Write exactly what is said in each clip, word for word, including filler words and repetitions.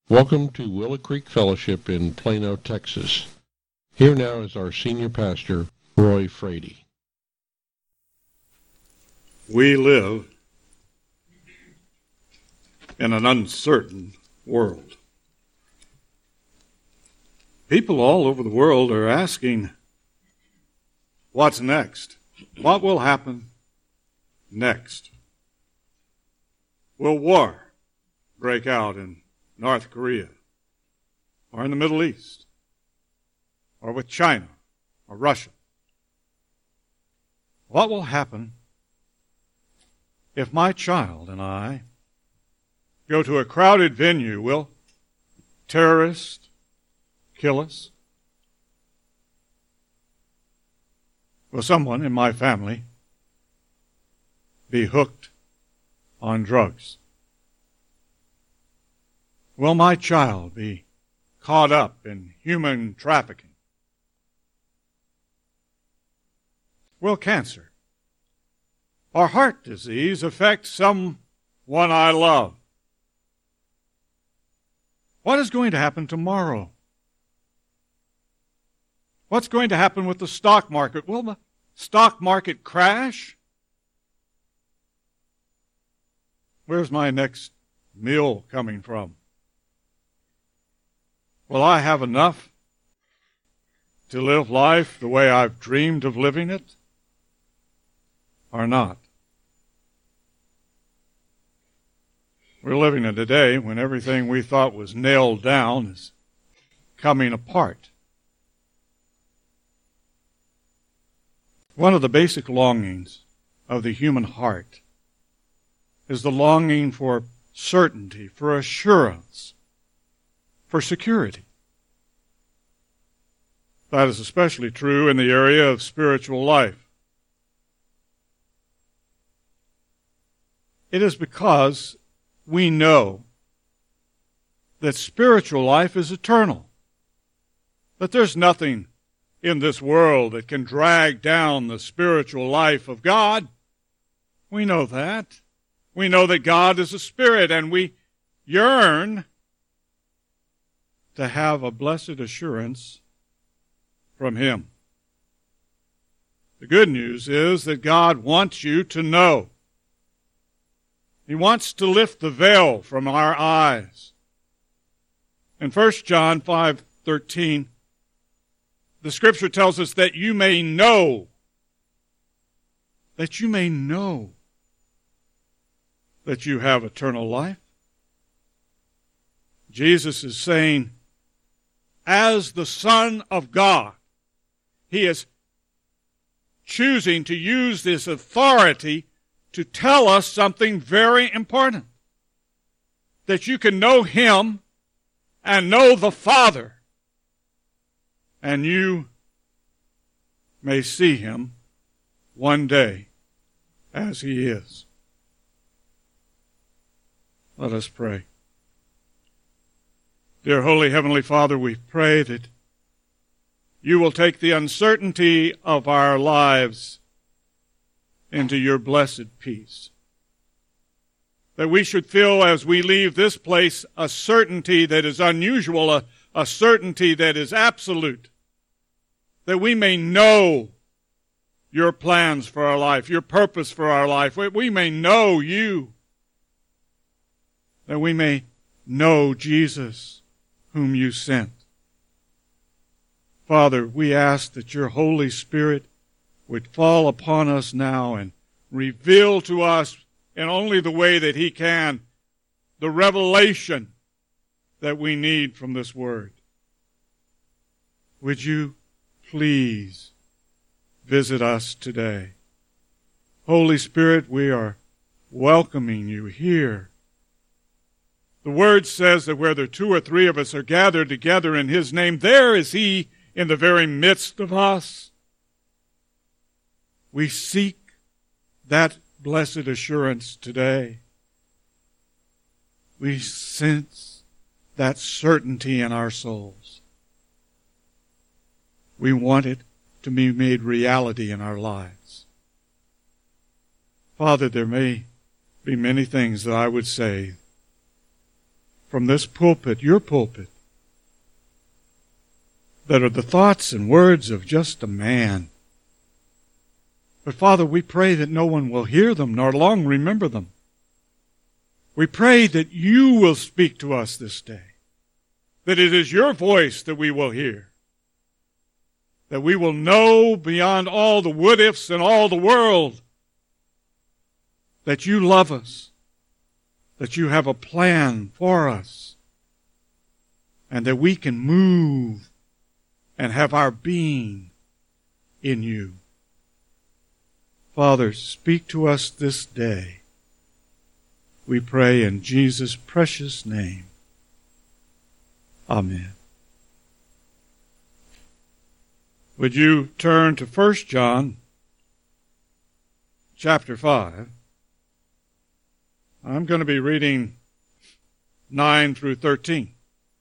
Welcome to Willow Creek Fellowship in Plano, Texas. Here now is our senior pastor, Roy Frady. We live in an uncertain world. People all over the world are asking, what's next? What will happen next? Will war break out in North Korea, or in the Middle East, or with China, or Russia? What will happen if my child and I go to a crowded venue? Will terrorists kill us? Will someone in my family be hooked on drugs? Will my child be caught up in human trafficking? Will cancer or heart disease affect someone I love? What is going to happen tomorrow? What's going to happen with the stock market? Will the stock market crash? Where's my next meal coming from? Will I have enough to live life the way I've dreamed of living it, or not? We're living in a day when everything we thought was nailed down is coming apart. One of the basic longings of the human heart is the longing for certainty, for assurance, for security. That is especially true in the area of spiritual life. It is because we know that spiritual life is eternal, that there's nothing in this world that can drag down the spiritual life of God. We know that. We know that God is a spirit, and we yearn to have a blessed assurance from Him. The good news is that God wants you to know. He wants to lift the veil from our eyes. In First John five thirteen, the Scripture tells us that you may know, that you may know that you have eternal life. Jesus is saying, as the Son of God, He is choosing to use this authority to tell us something very important. That you can know Him and know the Father, and you may see Him one day as He is. Let us pray. Dear Holy Heavenly Father, we pray that You will take the uncertainty of our lives into Your blessed peace. That we should feel as we leave this place a certainty that is unusual, a, a certainty that is absolute. That we may know Your plans for our life, Your purpose for our life. We may know You. That we may know Jesus, whom You sent. Father, we ask that Your Holy Spirit would fall upon us now and reveal to us in only the way that He can the revelation that we need from this Word. Would You please visit us today? Holy Spirit, we are welcoming You here. The Word says that where there two or three of us are gathered together in His name, there is He in the very midst of us. We seek that blessed assurance today. We sense that certainty in our souls. We want it to be made reality in our lives. Father, there may be many things that I would say from this pulpit, your pulpit, that are the thoughts and words of just a man. But Father, we pray that no one will hear them nor long remember them. We pray that you will speak to us this day, that it is your voice that we will hear, that we will know beyond all the what-ifs in all the world that you love us, that you have a plan for us, and that we can move and have our being in you. Father, speak to us this day. We pray in Jesus' precious name. Amen. Would you turn to First John chapter five? I'm going to be reading nine through thirteen.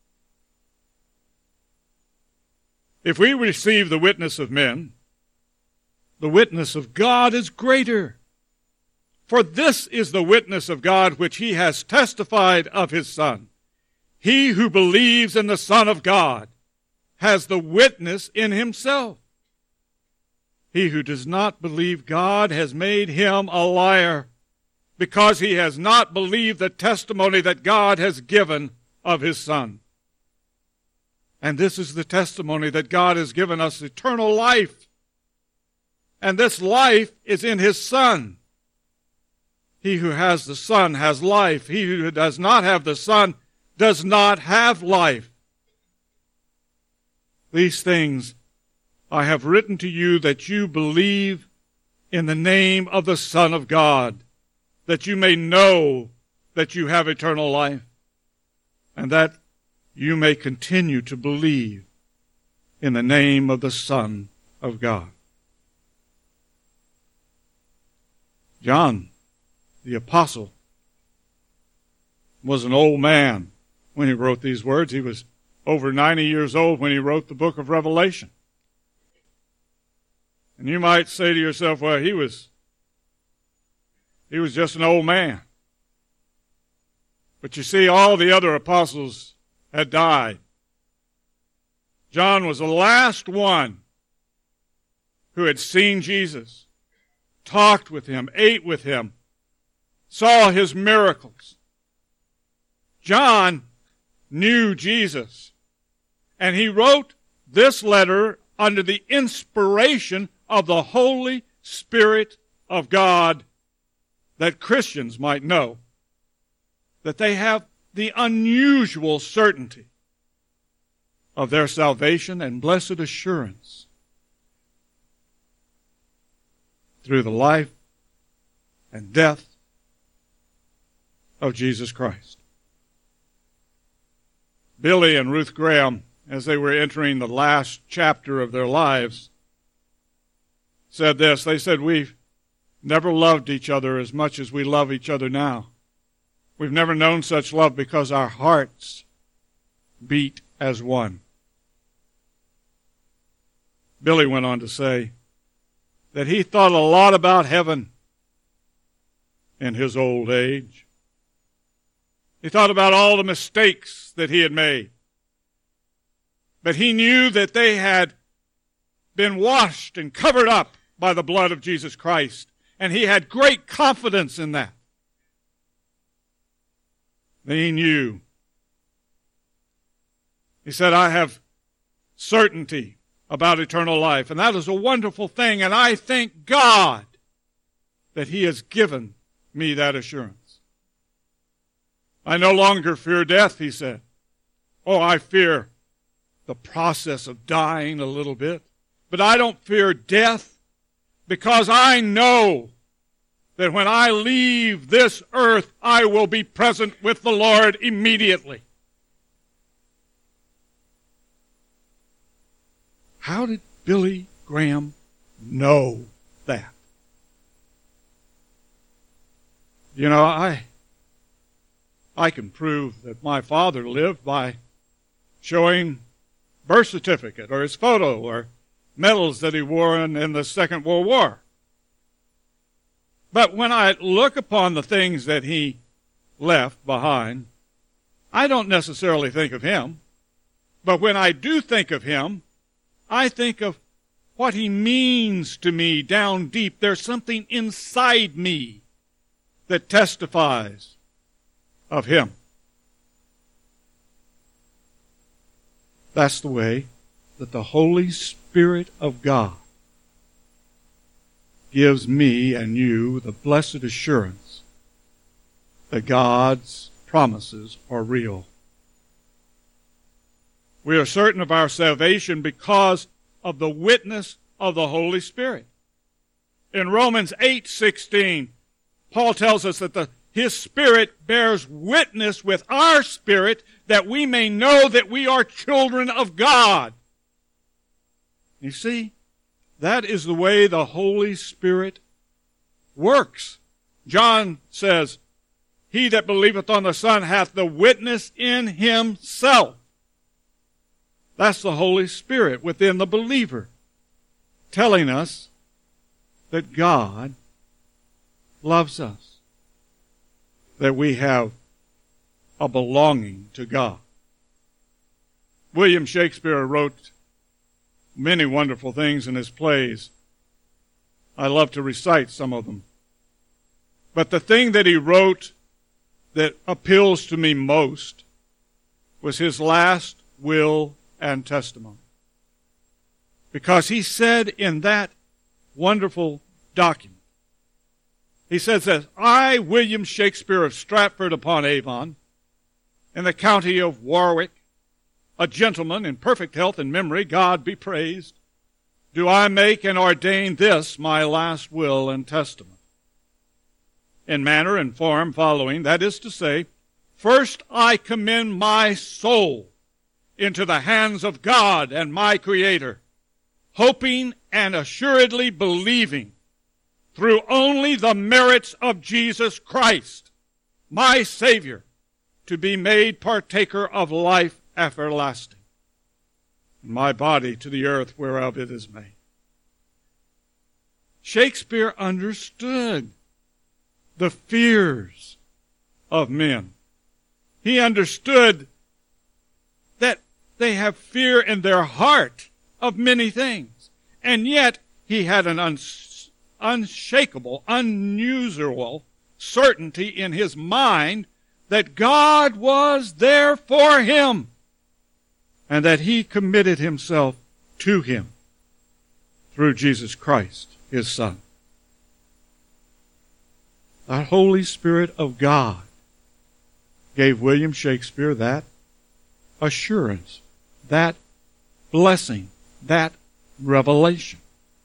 If we receive the witness of men, the witness of God is greater. For this is the witness of God which he has testified of his Son. He who believes in the Son of God has the witness in himself. He who does not believe God has made him a liar, because he has not believed the testimony that God has given of his Son. And this is the testimony that God has given us, eternal life. And this life is in his Son. He who has the Son has life. He who does not have the Son does not have life. These things I have written to you that you believe in the name of the Son of God, that you may know that you have eternal life, and that you may continue to believe in the name of the Son of God. John, the apostle, was an old man when he wrote these words. He was over ninety years old when he wrote the book of Revelation. And you might say to yourself, well, he was, he was just an old man. But you see, all the other apostles had died. John was the last one who had seen Jesus, talked with him, ate with him, saw his miracles. John knew Jesus, and he wrote this letter under the inspiration of the Holy Spirit of God, that Christians might know that they have the unusual certainty of their salvation and blessed assurance through the life and death of Jesus Christ. Billy and Ruth Graham, as they were entering the last chapter of their lives, said this. They said, we've never loved each other as much as we love each other now. We've never known such love because our hearts beat as one. Billy went on to say that he thought a lot about heaven in his old age. He thought about all the mistakes that he had made. But he knew that they had been washed and covered up by the blood of Jesus Christ. And he had great confidence in that. Then he knew. He said, I have certainty about eternal life. And that is a wonderful thing. And I thank God that he has given me that assurance. I no longer fear death, he said. Oh, I fear the process of dying a little bit. But I don't fear death because I know that when I leave this earth, I will be present with the Lord immediately. How did Billy Graham know that? You know, I I can prove that my father lived by showing birth certificate or his photo or medals that he wore in, in the Second World War. But when I look upon the things that he left behind, I don't necessarily think of him, but when I do think of him, I think of what he means to me down deep. There's something inside me that testifies of him. That's the way that the Holy Spirit of God gives me and you the blessed assurance that God's promises are real. We are certain of our salvation because of the witness of the Holy Spirit. In Romans eight sixteen, Paul tells us that the, his Spirit bears witness with our spirit that we may know that we are children of God. You see, that is the way the Holy Spirit works. John says, "He that believeth on the Son hath the witness in himself." That's the Holy Spirit within the believer, telling us that God loves us, that we have a belonging to God. William Shakespeare wrote many wonderful things in his plays. I love to recite some of them. But the thing that he wrote that appeals to me most was his last will and testimony. Because he said in that wonderful document, he says that I, William Shakespeare of Stratford upon Avon, in the county of Warwick, a gentleman in perfect health and memory, God be praised, do I make and ordain this my last will and testament. In manner and form following, that is to say, first I commend my soul into the hands of God and my Creator, hoping and assuredly believing through only the merits of Jesus Christ, my Savior, to be made partaker of life everlasting, my body to the earth whereof it is made. Shakespeare understood the fears of men. He understood that they have fear in their heart of many things. And yet, he had an uns- unshakable, unusual certainty in his mind that God was there for him and that he committed himself to him through Jesus Christ, his Son. The Holy Spirit of God gave William Shakespeare that assurance, that blessing, that revelation.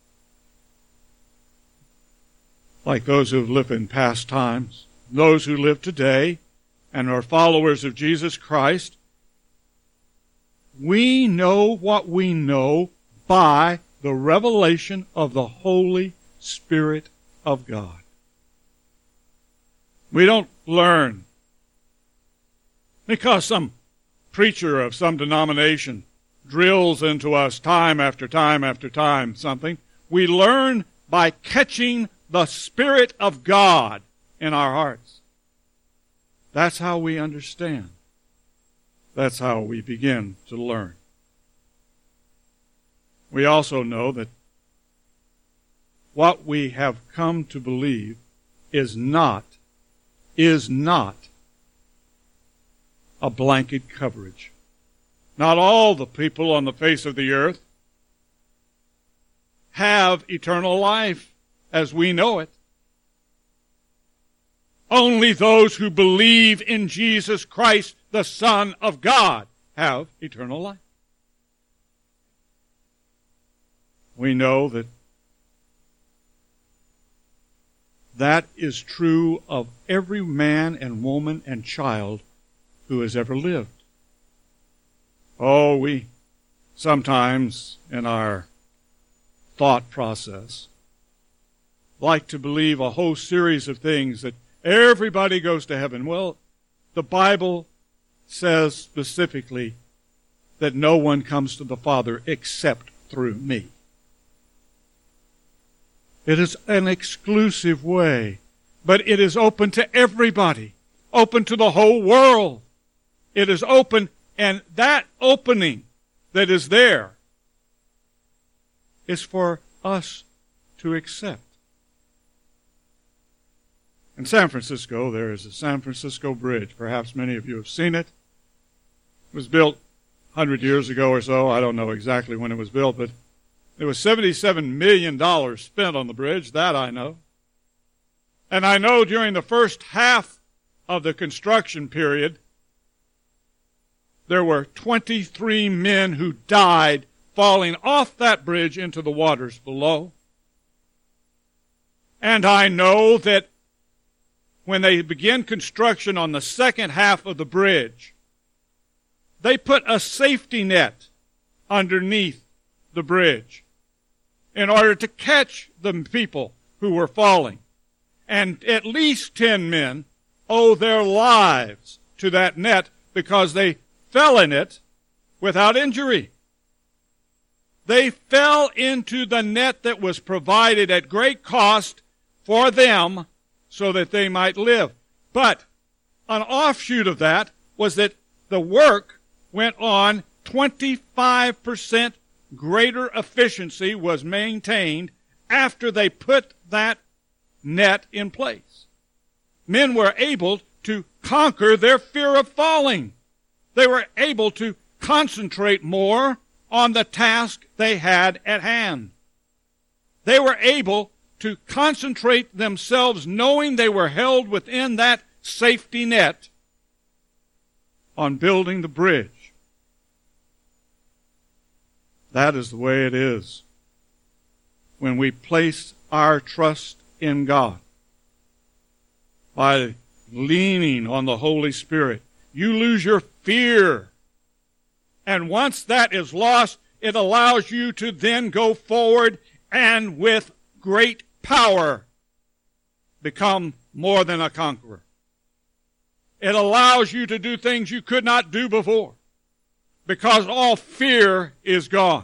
Like those who have lived in past times, those who live today and are followers of Jesus Christ, we know what we know by the revelation of the Holy Spirit of God. We don't learn because some preacher of some denomination drills into us time after time after time something. We learn by catching the Spirit of God in our hearts. That's how we understand. That's how we begin to learn. We also know that what we have come to believe is not, is not a blanket coverage. Not all the people on the face of the earth have eternal life as we know it. Only those who believe in Jesus Christ, the Son of God, have eternal life. We know that that is true of every man and woman and child who has ever lived. Oh, we sometimes in our thought process like to believe a whole series of things that everybody goes to heaven. Well, the Bible says specifically that no one comes to the Father except through me. It is an exclusive way, but it is open to everybody, open to the whole world. It is open, and that opening that is there is for us to accept. In San Francisco, there is a San Francisco Bridge. Perhaps many of you have seen it. It was built one hundred years ago or so. I don't know exactly when it was built, but there was seventy-seven million dollars spent on the bridge. That I know. And I know during the first half of the construction period, there were twenty-three men who died falling off that bridge into the waters below. And I know that when they began construction on the second half of the bridge, they put a safety net underneath the bridge in order to catch the people who were falling. And at least ten men owe their lives to that net because they fell in it without injury. They fell into the net that was provided at great cost for them so that they might live. But an offshoot of that was that the work went on. Twenty-five percent greater efficiency was maintained after they put that net in place. Men were able to conquer their fear of falling. They were able to concentrate more on the task they had at hand. They were able to concentrate themselves, knowing they were held within that safety net, on building the bridge. That is the way it is when we place our trust in God. By leaning on the Holy Spirit, you lose your fear. And once that is lost, it allows you to then go forward and with great power become more than a conqueror. It allows you to do things you could not do before because all fear is gone.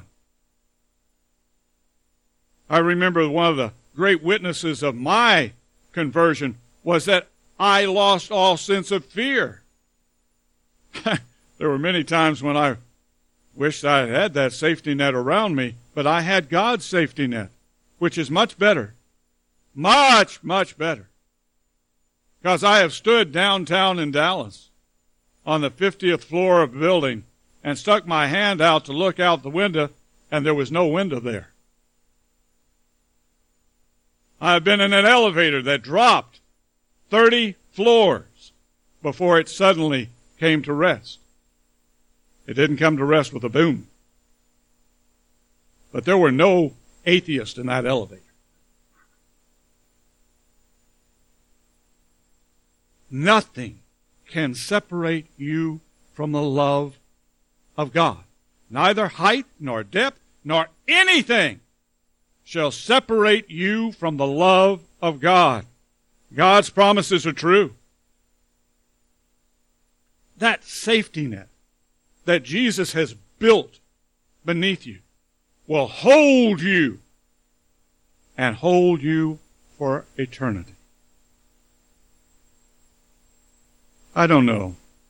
I remember one of the great witnesses of my conversion was that I lost all sense of fear. There were many times when I wished I had that safety net around me, but I had God's safety net, which is much better. Much, much better. Because I have stood downtown in Dallas on the fiftieth floor of a building and stuck my hand out to look out the window, and there was no window there. I've been in an elevator that dropped thirty floors before it suddenly came to rest. It didn't come to rest with a boom. But there were no atheists in that elevator. Nothing can separate you from the love of God. Neither height nor depth nor anything shall separate you from the love of God. God's promises are true. That safety net that Jesus has built beneath you will hold you and hold you for eternity. I don't know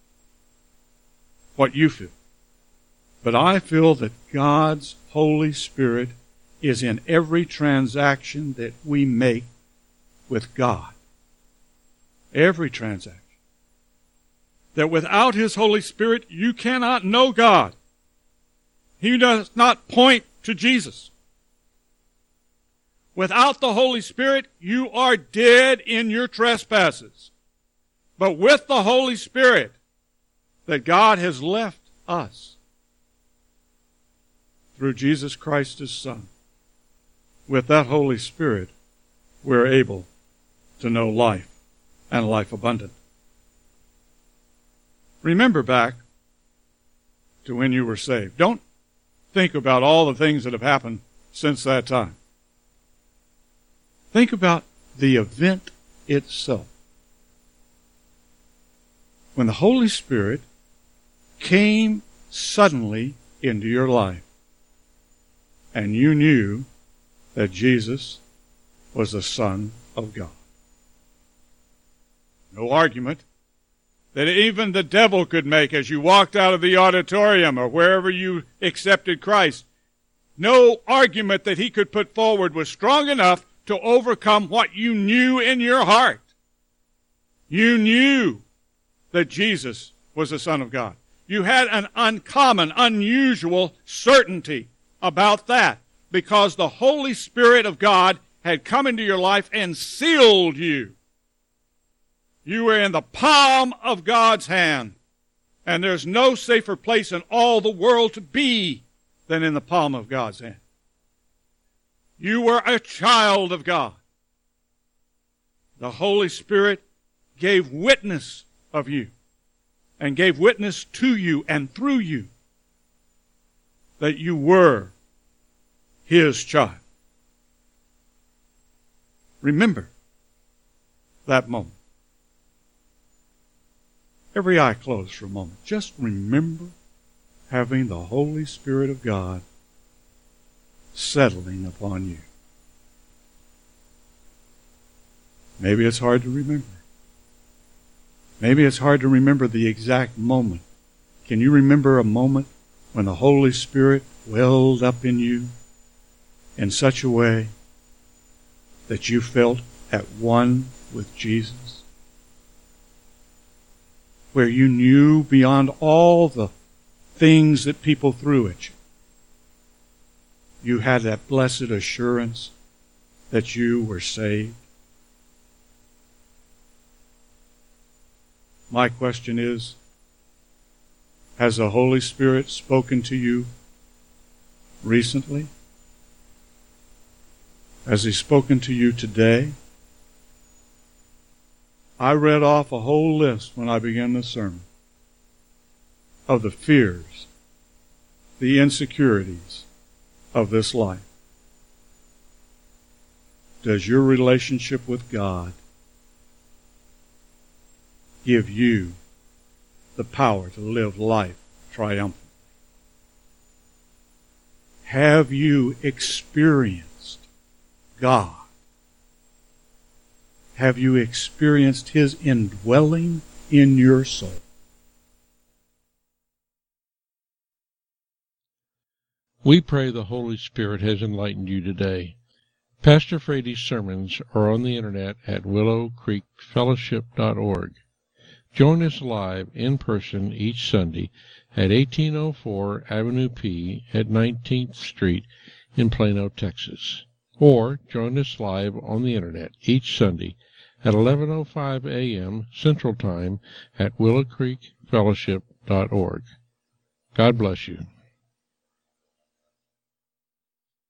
what you feel, but I feel that God's Holy Spirit is in every transaction that we make with God. Every transaction. That without His Holy Spirit, you cannot know God. He does not point to Jesus. Without the Holy Spirit, you are dead in your trespasses. But with the Holy Spirit that God has left us through Jesus Christ His Son, with that Holy Spirit, we're able to know life and life abundant. Remember back to when you were saved. Don't think about all the things that have happened since that time. Think about the event itself. When the Holy Spirit came suddenly into your life and you knew that Jesus was the Son of God. No argument. that even the devil could make as you walked out of the auditorium or wherever you accepted Christ. No argument that he could put forward was strong enough to overcome what you knew in your heart. You knew that Jesus was the Son of God. You had an uncommon, unusual certainty about that because the Holy Spirit of God had come into your life and sealed you. You were in the palm of God's hand, and there's no safer place in all the world to be than in the palm of God's hand. You were a child of God. The Holy Spirit gave witness of you and gave witness to you and through you that you were His child. Remember that moment. Every eye closed for a moment. Just remember having the Holy Spirit of God settling upon you. Maybe it's hard to remember. Maybe it's hard to remember the exact moment. Can you remember a moment when the Holy Spirit welled up in you in such a way that you felt at one with Jesus? Where you knew beyond all the things that people threw at you, you had that blessed assurance that you were saved. My question is, has the Holy Spirit spoken to you recently? Has He spoken to you today? I read off a whole list when I began this sermon of the fears, the insecurities of this life. Does your relationship with God give you the power to live life triumphantly? Have you experienced God? Have you experienced His indwelling in your soul? We pray the Holy Spirit has enlightened you today. Pastor Frady's sermons are on the internet at willow creek fellowship dot org. Join us live in person each Sunday at eighteen oh four Avenue P at nineteenth Street in Plano, Texas. Or join us live on the internet each Sunday at eleven oh five a.m. Central Time at willow creek fellowship dot org. God bless you.